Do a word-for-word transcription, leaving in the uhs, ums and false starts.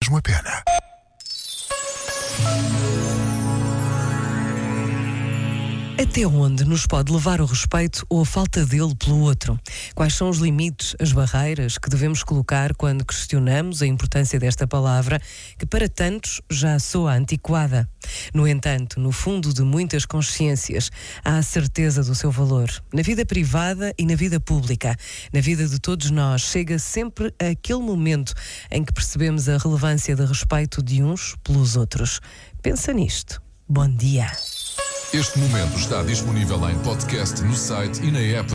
mesmo a pena. Até onde nos pode levar o respeito ou a falta dele pelo outro? Quais são os limites, as barreiras que devemos colocar quando questionamos a importância desta palavra, que para tantos já soa antiquada? No entanto, no fundo de muitas consciências, há a certeza do seu valor. Na vida privada e na vida pública, na vida de todos nós, chega sempre aquele momento em que percebemos a relevância do respeito de uns pelos outros. Pensa nisto. Bom dia. Este momento está disponível em podcast no site e na app